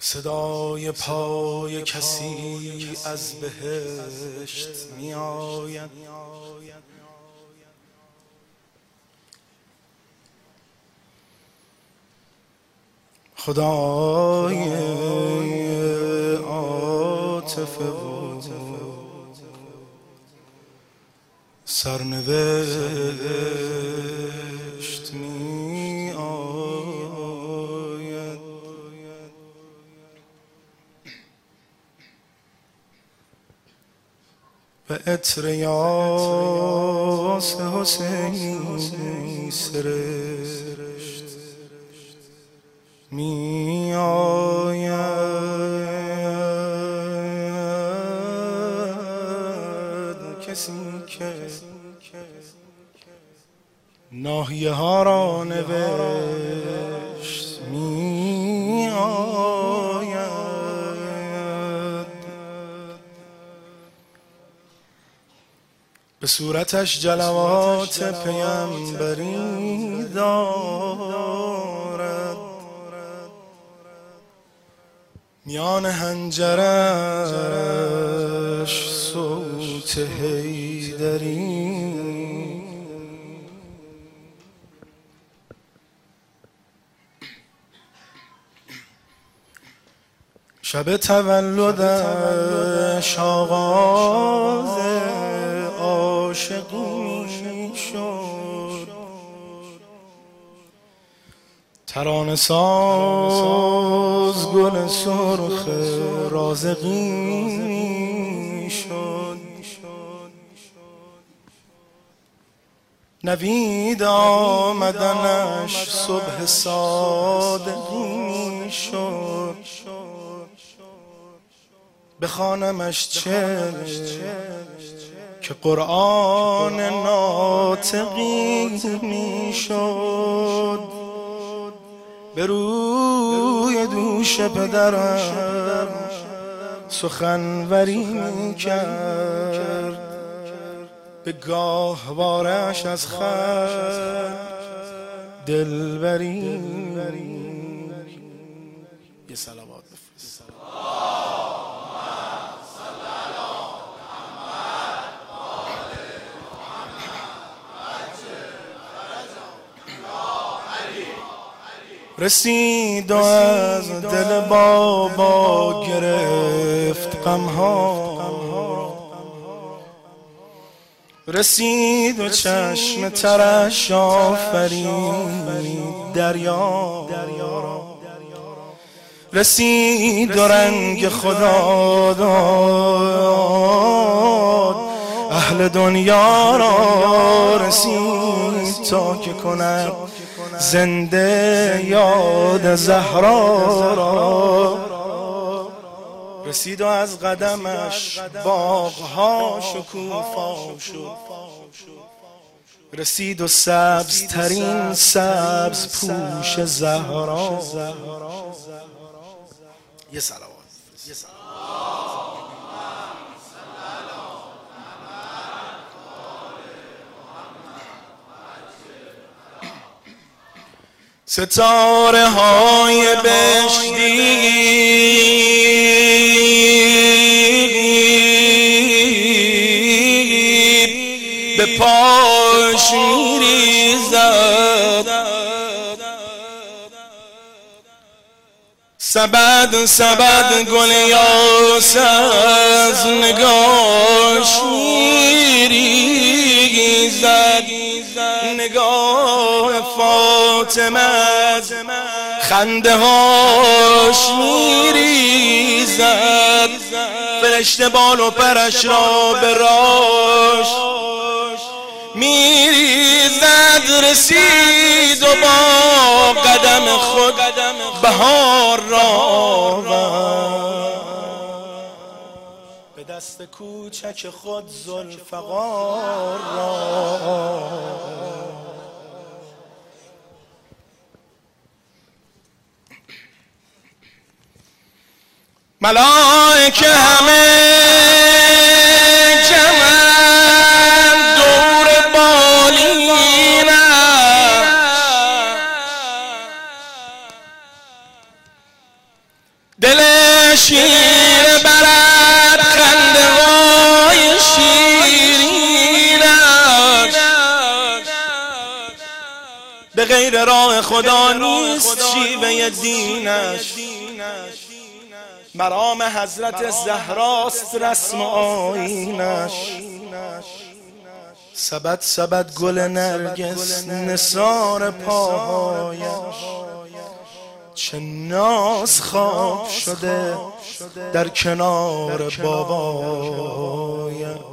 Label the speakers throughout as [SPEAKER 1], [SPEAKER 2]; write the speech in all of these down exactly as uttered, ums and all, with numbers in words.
[SPEAKER 1] صدای پای کسی از بهشت می آید، خدای عاطفه و سرنوشت می آید. و عطر یاس حسینی سرشت می آید. کسی که ناحیه ها را نوشت می آید. به صورتش جلوات پیامبری دارد، میان حنجرش صوت حیدری. شب تولدش آغاز عاشقی شد، ترانه ساز گل سرخ رازقی شد. نوید آمدنش صبح صادقی شد، بخوانمش چه که قرآن ناطقی می شد. به روی دوش پدرم سخنوری می کرد، به گاهوارش از خلق دلبری. یه صلوات بفرست. رسید و از دل بابا گرفت غمها، رسید و چشم ترش آفرید دریا، رسید و رنگ خدا داد اهل دنیا را، رسید تا که کند زنده یاد زهرا را. رسید و از قدمش باغها شکوفا شد، رسید و سبز ترین سبز پوش زهرا. یه صلوات. ستاره های بهشتی به پاش میریزد، سبد سبد گل یاس از نگاش میریزد. نگاه فاطمه خنده هاش میریزد، فرشته بال و پرش را به راش میریزد. رسید و با قدم خود بهار را آورد، به دست کوچک خود ذوالفقار را. ملائکه همه جمع دور بالینم، دل غیر راه خدا نیست شیوه دینش. مرام حضرت زهراست رسم آیینش. سبد سبد گل نرگس نثار پاهایش، چه ناز خواب شده در کنار بابایش.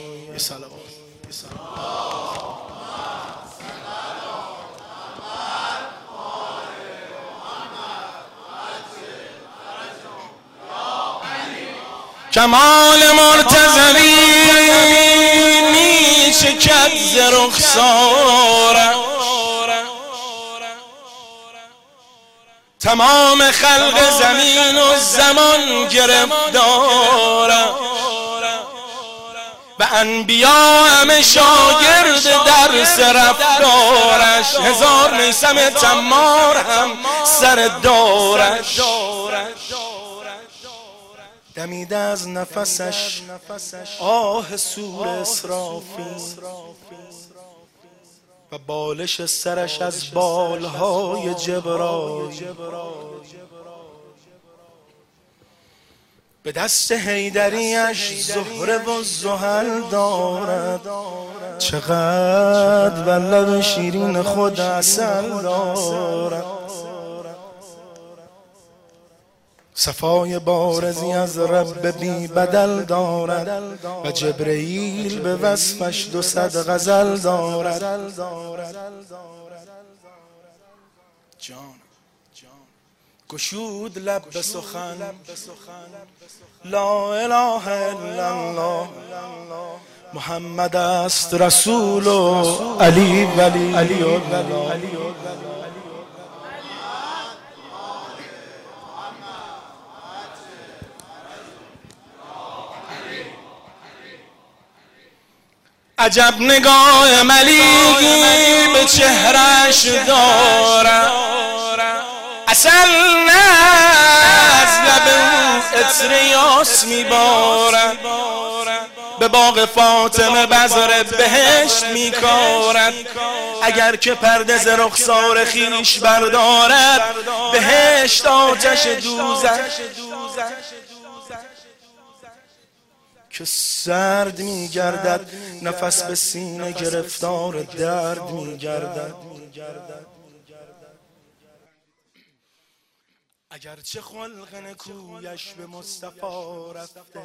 [SPEAKER 1] کمال مرتضوی می چکد ز رخسارش، تمام خلق زمین و زمان گرفتارش و انبیا همه شاگرد درس رفتارش. هزار میثم تمار هم سر دارش. دمیده از نفسش آه سور اسرافیل و بالش سرش از بالهای جبرائیل. به دست حیدریش زهره و زحل دارد، چقدر بر لب شیرین خود عسل دارد. صفای بارزی از رب بی بدل دارد و جبرئیل به وصفش دو صد غزل دارد. جان گشود لب به سخن لا اله الا الله، محمد است رسول و علی ولی علی و عجب نگاه ملیحی به چهرش دارد، اصل نه از لب او عطر یاس میبارد. به باغ فاطمه بذر بهشت میکارد، اگر که پرده ز رخسار خویش بردارد. بهشت آتش دوزخ که سرد میگردد، نفس به سینه گرفتار درد میگردد. اگرچه خلق نکویش به مصطفی رفته،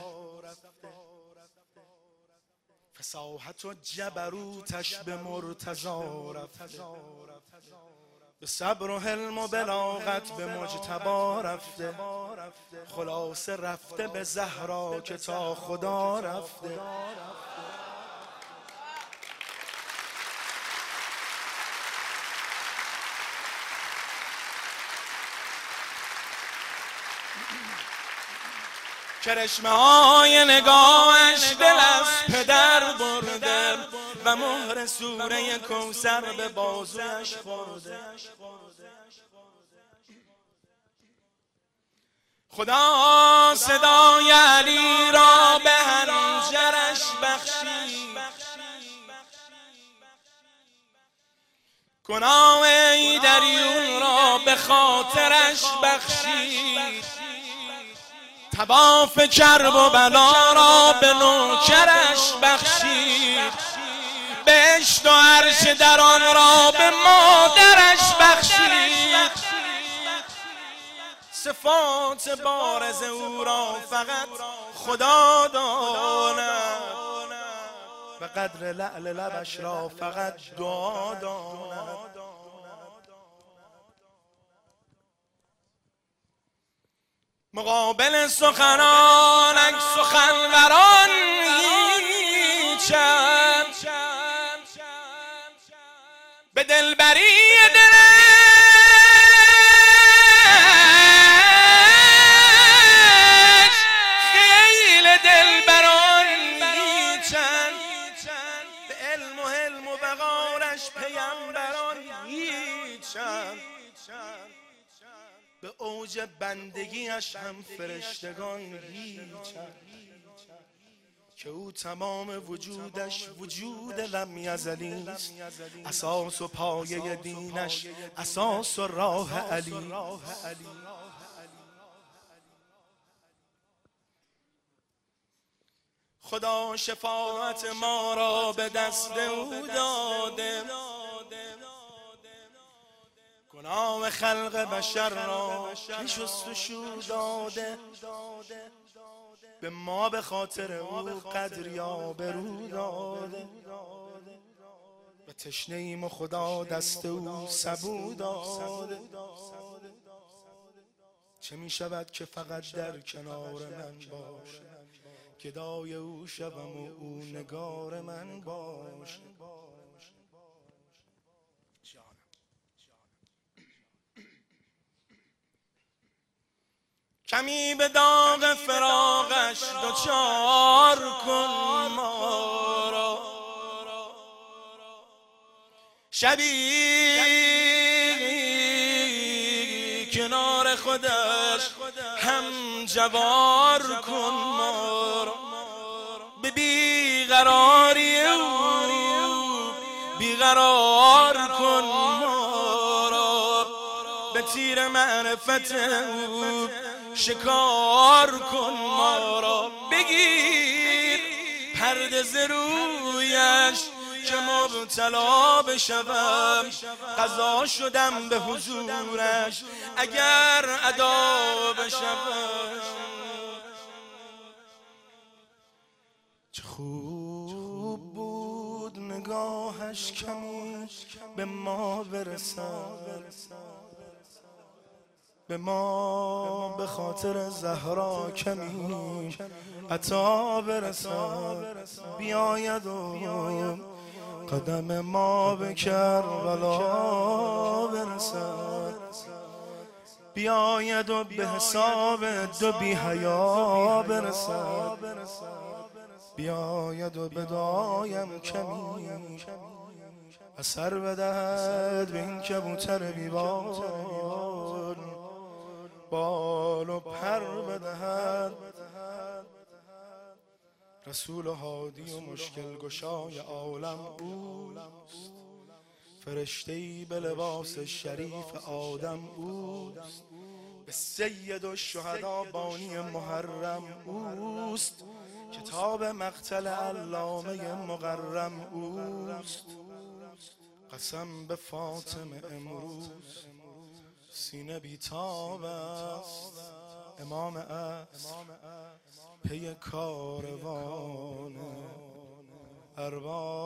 [SPEAKER 1] فصاحت و جبروتش به مرتضی رفته. به صبر و حلم و بلاغت به مجتبی رفته، خلاصه رفته به زهرا که تا خدا رفته. کرشمه های نگاهش دل از پدر برده و مهر سوره کوثر به بازویش خورده. خدا صدای علی را به حنجرش بخشید، گناه ایدریون را به خاطرش بخشید. طواف کرب و بلا را به نوکرش بخشید، بهشت و عرش در آن را به مادرش بخشید. صفات بارز او را فقط خدا داند و قدر لعل لبش را فقط دعا داند. مقابل سخنانک سخنوران هیچند، به دلبری دلش خیل دلبران هیچند، به علم و حلم و وقارش پیمبران هیچند، به اوج بندگیش هم فرشتگان هیچند. که او تمام وجودش وجود لم یزلی است، اساس و پایه دینش اساس و راه علی. خدا شفاعت ما را به دست او داده، گناه خلق بشر را که شستشو داده، به ما به خاطر او قدر یا برو داده، و تشنه ایم و خدا دست او سبو داده. چه می شود که فقط در کنار من باشه، گدای او شوم و او نگار من باشه. کمی به داغ فراقش دوچار کن ما را، شبی کنار خودش هم جوار کن ما را. به بیقراری او بیقرار کن ما را، به تیر معرفت او شکار کن ما را. بگیر پرده ز رویش که مبتلا بشوم، قضا شدم به حضورش اگر ادا بشوم. چه خوب بود نگاهش کمی به ما برسد، به ما به خاطر زهرا کمی عطا برسد. بیاید و قدم ما به کربلا برسد، بیاید و به حساب دو بی حیا برسد، بیاید و به دعایم کمی اثر بدهد به این کبوتر بیبال، بال و پر بدهد. رسول هادی و مشکل گشای عالم اوست، فرشته‌ای به لباس شریف آدم اوست، به سید الشهدا بانی محرم اوست، کتاب مقتل علامه مقرم اوست. قسم به فاطمه امروز سینه بیتاب است، امام است پی کاروان ارباب.